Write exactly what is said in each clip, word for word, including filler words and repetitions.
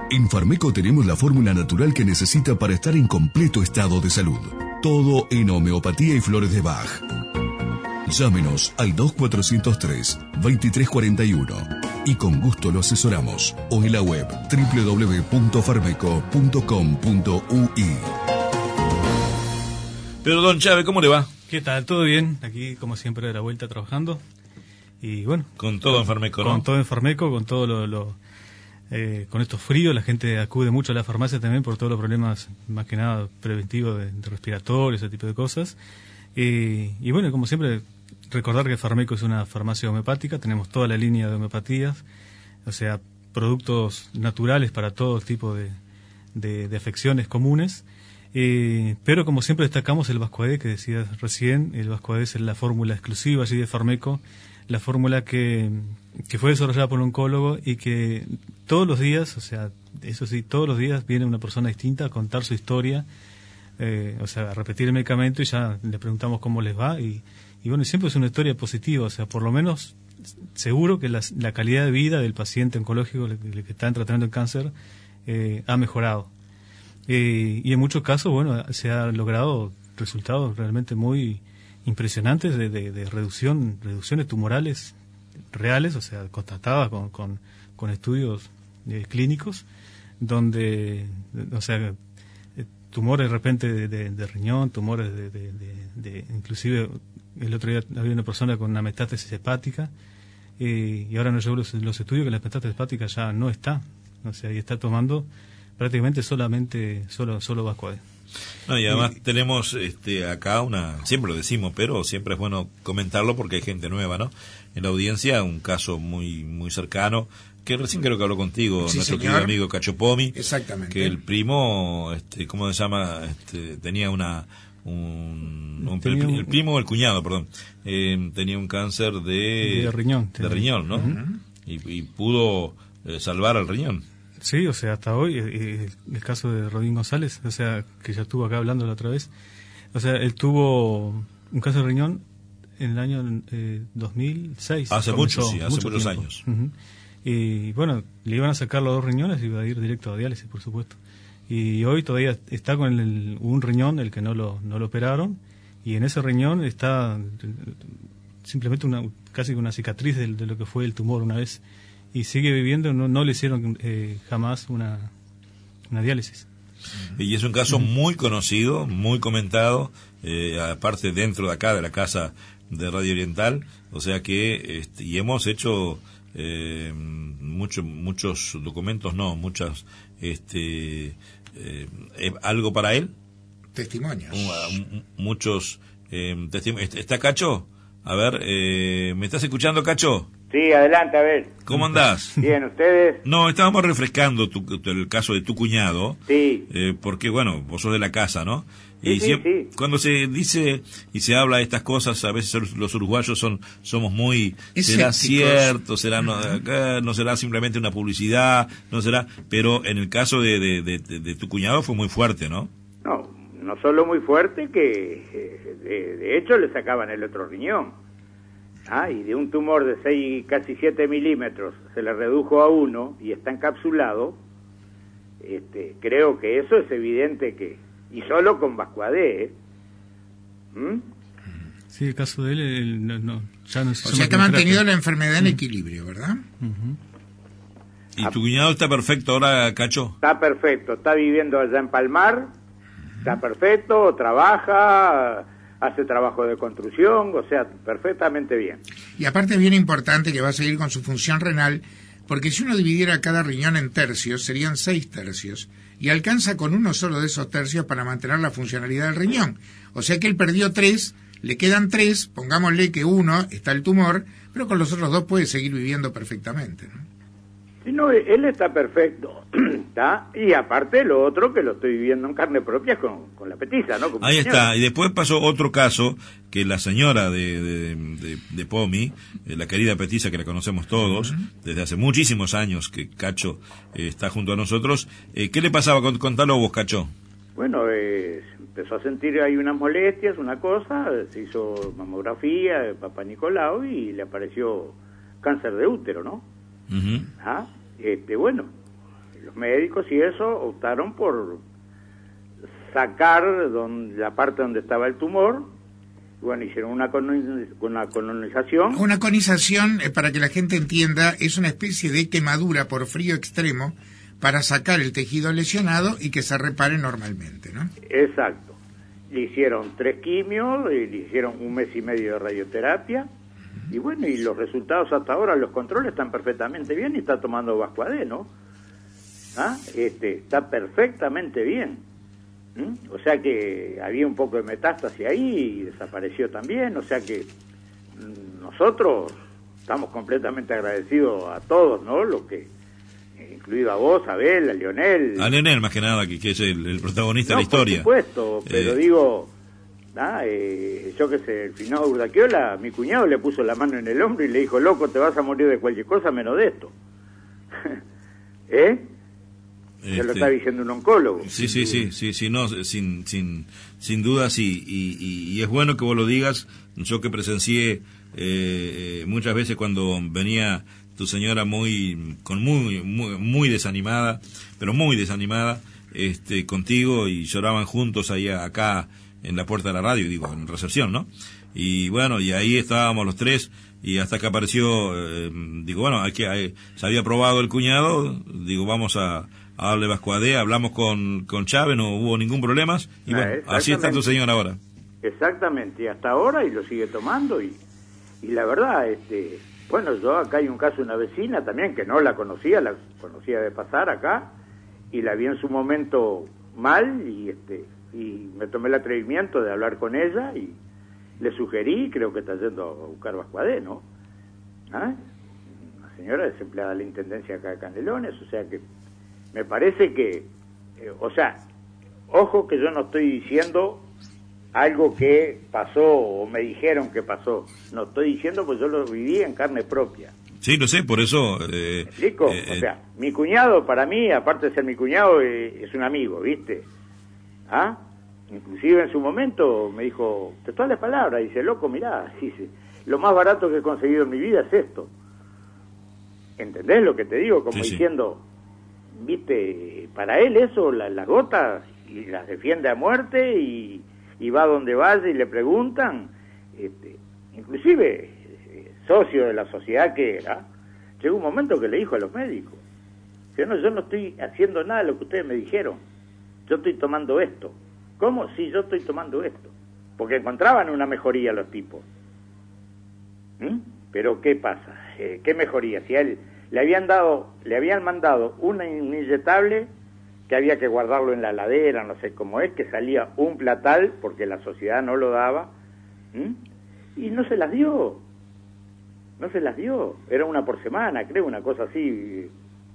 En Farmeco tenemos la fórmula natural que necesita para estar en completo estado de salud. Todo en homeopatía y flores de Bach. Llámenos al dos cuatro cero tres, dos tres cuatro uno y con gusto lo asesoramos. O en la web doble u doble u doble u punto farmeco punto com punto u i. Pero don Chávez, ¿cómo le va? ¿Qué tal? ¿Todo bien? Aquí, como siempre, de la vuelta trabajando. Y bueno. Con todo en Farmeco, ¿no? Con todo en Farmeco, con todo lo... lo eh, con estos fríos, la gente acude mucho a la farmacia también por todos los problemas, más que nada, preventivos de, de respiratorios, ese tipo de cosas. Eh, y bueno, como siempre, recordar que Farmeco es una farmacia homeopática, tenemos toda la línea de homeopatías, o sea, productos naturales para todo tipo de, de, de afecciones comunes. Eh, pero como siempre destacamos el Vascoade que decías recién. El Vascoade es la fórmula exclusiva allí de Farmeco, la fórmula que, que fue desarrollada por un oncólogo y que todos los días, o sea, eso sí, todos los días viene una persona distinta a contar su historia, eh, o sea, a repetir el medicamento y ya le preguntamos cómo les va y, y bueno, siempre es una historia positiva, o sea, por lo menos seguro que la, la calidad de vida del paciente oncológico, el, el que está en tratamiento de cáncer, eh, ha mejorado. Eh, y en muchos casos, bueno, se ha logrado resultados realmente muy impresionantes de, de, de reducción, reducciones tumorales reales, o sea, constatadas con, con, con estudios eh, clínicos, donde, o sea, tumores de repente de, de, de riñón, tumores de, de, de, de, inclusive el otro día había una persona con una metástasis hepática, eh, y ahora nos llegó los, los estudios que la metástasis hepática ya no está, o sea, y está tomando prácticamente solamente solo solo Vascoade. No, y además y, tenemos este acá una, siempre lo decimos, pero siempre es bueno comentarlo porque hay gente nueva, ¿no? En la audiencia, un caso muy muy cercano, que recién creo que habló contigo, sí, nuestro señor. Querido amigo Cacho Pomi. Exactamente. Que el primo, este, ¿cómo se llama? Este, tenía una... Un, un, tenía el, un, el primo o el cuñado, perdón, eh, tenía un cáncer de... De riñón. De riñón, ¿no? Uh-huh. y, y pudo eh, salvar al riñón. Sí, o sea, hasta hoy, eh, el caso de Rodín González, o sea, que ya estuvo acá hablando la otra vez, o sea, él tuvo un cáncer de riñón en el año eh, dos mil seis. Hace mucho, sí, hace mucho muchos tiempo. años. Uh-huh. Y bueno, le iban a sacar los dos riñones y iba a ir directo a diálisis, por supuesto. Y hoy todavía está con el, un riñón, el que no lo, no lo operaron, y en ese riñón está simplemente una casi una cicatriz de, de lo que fue el tumor una vez. Y sigue viviendo, no, no le hicieron eh, jamás una, una diálisis. Y es un caso muy conocido, muy comentado, eh, aparte dentro de acá, de la casa de Radio Oriental, o sea que, este, y hemos hecho eh, mucho, muchos documentos, no, muchas, este, eh, eh, algo para él. Testimonios. Uh, muchos eh, testimonios. ¿Está Cacho? A ver, eh, ¿me estás escuchando, Cacho? Sí, adelante, a ver. ¿Cómo andás? Bien, ¿ustedes? No, estábamos refrescando tu, tu, el caso de tu cuñado. Sí. Eh, porque, bueno, vos sos de la casa, ¿no? Sí, y sí, siempre, sí. Cuando se dice y se habla de estas cosas, a veces los uruguayos son somos muy... ¿Será cierto? ¿Será no, uh-huh. no será simplemente una publicidad? ¿No será? Pero en el caso de, de, de, de, de tu cuñado fue muy fuerte, ¿no? No, no solo muy fuerte, que de, de hecho le sacaban el otro riñón. Ah, y de un tumor de seis, casi siete milímetros, se le redujo a uno y está encapsulado. Este, creo que eso es evidente que... Y solo con Vascoade, ¿eh? ¿Mm? Sí, el caso de él, él no, no, ya no se... O sea que ha mantenido la enfermedad en equilibrio, ¿verdad? Uh-huh. ¿Y tu cuñado está perfecto ahora, Cacho? Está perfecto, está viviendo allá en Palmar, está perfecto, trabaja... hace trabajo de construcción, o sea, perfectamente bien. Y aparte es bien importante que va a seguir con su función renal, porque si uno dividiera cada riñón en tercios, serían seis tercios, y alcanza con uno solo de esos tercios para mantener la funcionalidad del riñón. O sea que él perdió tres, le quedan tres, pongámosle que uno está el tumor, pero con los otros dos puede seguir viviendo perfectamente, ¿no? Sí, no, él está perfecto, ¿está? Y aparte lo otro que lo estoy viviendo en carne propia con, con la petiza, ¿no? Como Ahí señora. Está, y después pasó otro caso que la señora de, de, de, de Pomi, eh, la querida petiza que la conocemos todos, uh-huh. desde hace muchísimos años que Cacho eh, está junto a nosotros, eh, ¿qué le pasaba? Contalo vos, Cacho. Bueno, eh, empezó a sentir ahí unas molestias, una cosa, se hizo mamografía de Papá Nicolau y le apareció cáncer de útero, ¿no? Uh-huh. Ah, este, bueno, los médicos y eso optaron por sacar donde, la parte donde estaba el tumor. Bueno, hicieron una, coloniz- una colonización. Una conización, eh, para que la gente entienda, es una especie de quemadura por frío extremo para sacar el tejido lesionado y que se repare normalmente, ¿no? Exacto. Le hicieron tres quimios, y le hicieron un mes y medio de radioterapia, y bueno, y los resultados hasta ahora, los controles están perfectamente bien, y está tomando Vascuadé, ¿no? ¿Ah? Este, está perfectamente bien. ¿Mm? O sea que había un poco de metástasis ahí y desapareció también, o sea que mm, nosotros estamos completamente agradecidos a todos, ¿no? Los que, incluido a vos, a Abel, a Lionel. A Lionel, más que nada, que, que es el, el protagonista No, de la historia. Por supuesto, pero Eh, digo, ah, eh, yo que sé, el finado Urdaquiola, mi cuñado le puso la mano en el hombro y le dijo, loco, te vas a morir de cualquier cosa menos de esto. ¿Eh? Se lo este, está diciendo un oncólogo. Sí, sí, sí, sí, sí, no, sin, sin, sin duda, sí, y, y, y es bueno que vos lo digas. Yo que presencié eh, muchas veces cuando venía tu señora muy, con muy, muy, muy desanimada, pero muy desanimada, este, contigo, y lloraban juntos ahí acá en la puerta de la radio, digo, en recepción, ¿no? Y bueno, y ahí estábamos los tres, y hasta que apareció, eh, digo, bueno, hay que, hay, se había probado el cuñado, digo, vamos a, a darle Vascuadé, hablamos con, con Chávez, no hubo ningún problema, y Ah, bueno, así está tu señora ahora. Exactamente, y hasta ahora, y lo sigue tomando, y, y la verdad, este, bueno, yo acá hay un caso de una vecina también, que no la conocía, la conocía de pasar acá, y la vi en su momento mal, y este y me tomé el atrevimiento de hablar con ella, y le sugerí, creo que está yendo a buscar Vascuadé, ¿no? ¿Ah? Una señora desempleada de la Intendencia acá de Canelones, o sea que me parece que, eh, o sea, ojo que yo no estoy diciendo algo que pasó o me dijeron que pasó, no estoy diciendo pues yo lo viví en carne propia. Sí, lo sé, por eso... Eh, ¿Me explico? eh, o sea, mi cuñado para mí, aparte de ser mi cuñado, eh, es un amigo, ¿viste? ¿Ah? Inclusive en su momento me dijo, textuales palabras, dice, loco, mirá, dice, lo más barato que he conseguido en mi vida es esto. ¿Entendés lo que te digo? Como sí, diciendo, sí. ¿Viste? Para él eso, la, las gotas, y las defiende a muerte, y, y va donde vaya y le preguntan, este, inclusive, eh, socio de la sociedad que era, llegó un momento que le dijo a los médicos, yo no, yo no estoy haciendo nada de lo que ustedes me dijeron, yo estoy tomando esto. ¿Cómo? Sí, yo estoy tomando esto. Porque encontraban una mejoría los tipos. ¿Mm? Pero ¿qué pasa? Eh, ¿Qué mejoría? Si a él le habían dado, le habían mandado una inyectable que había que guardarlo en la heladera, no sé cómo es, que salía un platal porque la sociedad no lo daba. ¿Mm? Y no se las dio. No se las dio. Era una por semana, creo, una cosa así.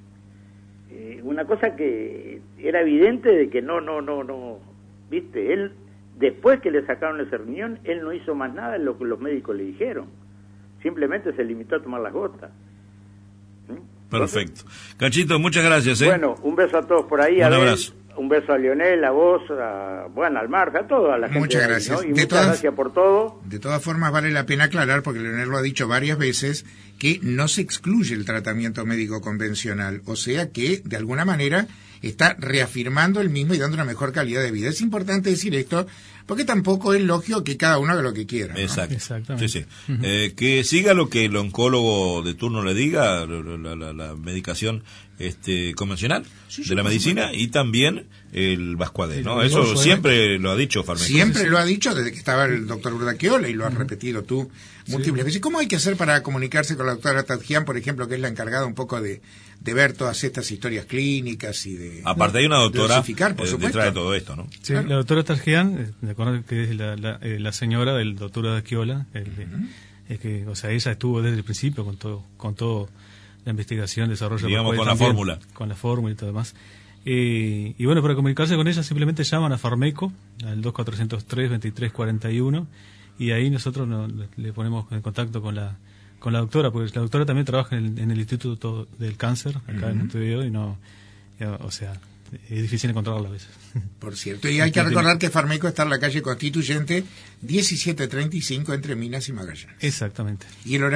Eh, una cosa que era evidente de que no, no, no, no... ¿Viste? Él, después que le sacaron ese riñón, él no hizo más nada de lo que los médicos le dijeron. Simplemente se limitó a tomar las gotas. ¿Mm? Perfecto. Cachito, muchas gracias, ¿eh? Bueno, un beso a todos por ahí. Un a abrazo. Ver, un beso a Lionel, a vos, a, bueno, al Marca, a toda la gente. Muchas ahí, gracias. ¿no? Y De muchas todas, gracias por todo. De todas formas, vale la pena aclarar, porque Leonel lo ha dicho varias veces, que no se excluye el tratamiento médico convencional. O sea que, de alguna manera, está reafirmando el mismo y dando una mejor calidad de vida. Es importante decir esto, porque tampoco es lógico que cada uno haga lo que quiera, ¿no? Exacto. Exactamente. Sí, sí. Uh-huh. eh, que siga lo que el oncólogo de turno le diga, la, la, la medicación este convencional sí, sí, de la medicina, y también el Vascuadé, ¿no? Sí, Eso sí, siempre lo ha dicho Farmeco. Siempre sí, sí. lo ha dicho desde que estaba el doctor Urdaquiola, y lo has uh-huh. repetido tú múltiples sí. veces. ¿Cómo hay que hacer para comunicarse con la doctora Tadjian, por ejemplo, que es la encargada un poco de, de ver todas estas historias clínicas y de... Aparte hay una doctora por eh, detrás de todo esto, ¿no? Sí, claro. La doctora Tadjian, que es la, la, eh, la señora del doctor Urdaquiola, el, uh-huh. es que, o sea, ella estuvo desde el principio con todo, con todo la investigación, desarrollo, digamos, con también, la fórmula, con la fórmula y todo demás. Eh, y bueno, para comunicarse con ella simplemente llaman a Farmeco al dos cuatro cero tres, veintitrés cuarenta y uno, y ahí nosotros no, le ponemos en contacto con la con la doctora, porque la doctora también trabaja en el, en el Instituto del Cáncer acá uh-huh. en Montevideo, y no, o sea, es difícil encontrarla a veces. Por cierto, y hay que recordar que Farmeco está en la calle Constituyente diecisiete treinta y cinco entre Minas y Magallanes. Exactamente. ¿Y el horario?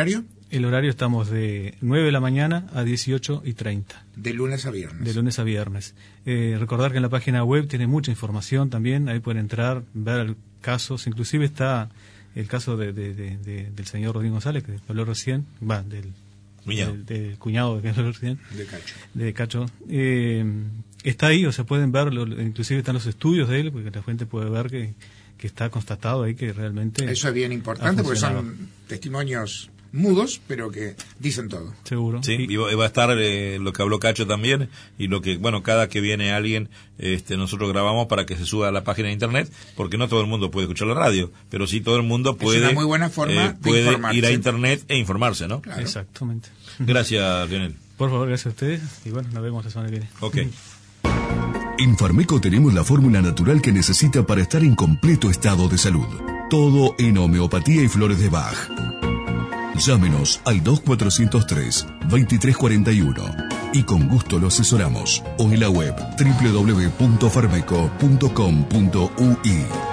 El horario estamos de nueve de la mañana a dieciocho y treinta. De lunes a viernes. De lunes a viernes. Eh, recordar que en la página web tiene mucha información también, ahí pueden entrar, ver casos, inclusive está el caso de, de, de, de, del señor Rodríguez González, que habló recién, va, del, del, del cuñado que habló recién. De Cacho. De Cacho. Eh, está ahí, o sea, pueden verlo, inclusive están los estudios de él, porque la gente puede ver que, que está constatado ahí que realmente... Eso es bien importante, porque son testimonios mudos, pero que dicen todo. Seguro. Sí, y va a estar eh, lo que habló Cacho también, y lo que, bueno, cada que viene alguien, este, nosotros grabamos para que se suba a la página de internet, porque no todo el mundo puede escuchar la radio, pero sí todo el mundo puede, es una muy buena forma eh, de puede informarse. ir a internet e informarse, ¿no? Claro. Exactamente. Gracias, Lionel. Por favor, gracias a ustedes, y bueno, nos vemos la semana que viene. Ok. En Farmeco tenemos la fórmula natural que necesita para estar en completo estado de salud. Todo en homeopatía y flores de Bach. Llámenos al dos cuatrocientos tres, veintitrés cuarenta y uno y con gusto lo asesoramos. O en la web doble u doble u doble u punto farmeco punto com punto u i.